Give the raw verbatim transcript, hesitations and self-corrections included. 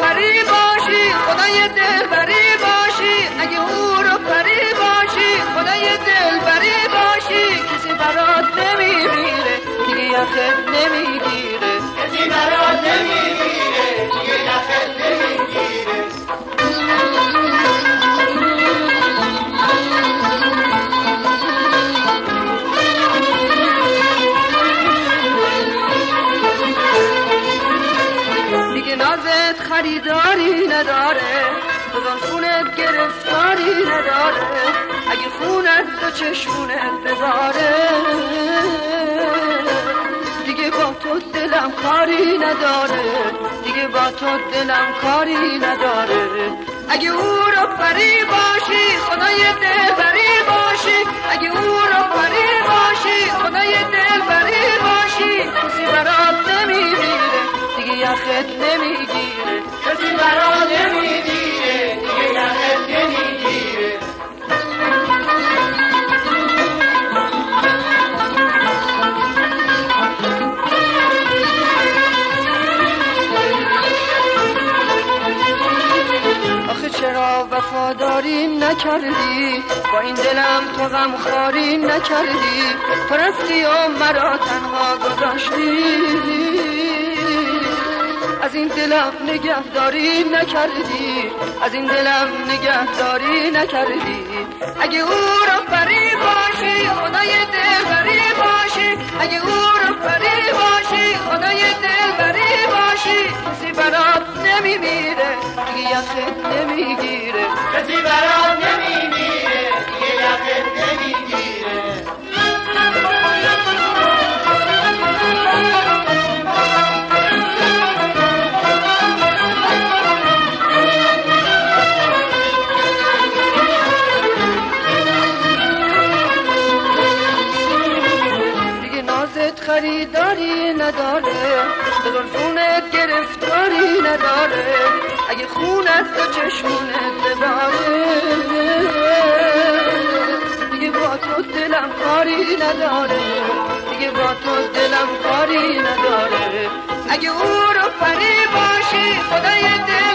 پری باشی خدای دل بری باشی، اگه او رو پری باشی خدای دل بری باشی، کسی برات نمیمیره دیگه یخت نمیگیره، کسی برات نمیمیره دیگه یخت نمیگیره. نازت خریداری نداره، بزن خونت گرفتاری نداره، اگه خونت دو چشمونت بذاره دیگه با تو دلم کاری نداره، دیگه با تو دلم کاری نداره، اگه او رو پری باشی خدای دل بری باشی، اگه او رو پری باشی خدای دل بری باشی، کسی برات نمیمیره دیگه یخت نمیگیره، کسی برات نمیگیره دیگه یخت نمیگیره. آخه چرا وفاداری نکردی، با این دلم تو غمخواری نکردی، تو رفتی و مرا تنها گذاشتی، از این دلم نگهداری نکردی، از این دلم نگهداری نکردی، اگه او رو پری باشی خدای دل بری باشی، اگه او رو پری باشی خدای دل بری باشی، کسی برات نمیمیره دیگه یخت نمیگیره، کسی برات نمیمیره دیگه یخت نمیگیره. خریداری نداره، بزرگونت گرفتاری نداره، اگه خونت و چشمونت بباره دیگه با تو دلم کاری نداره، دیگه با تو دلم کاری نداره، اگه او رو پری باشی خدای دل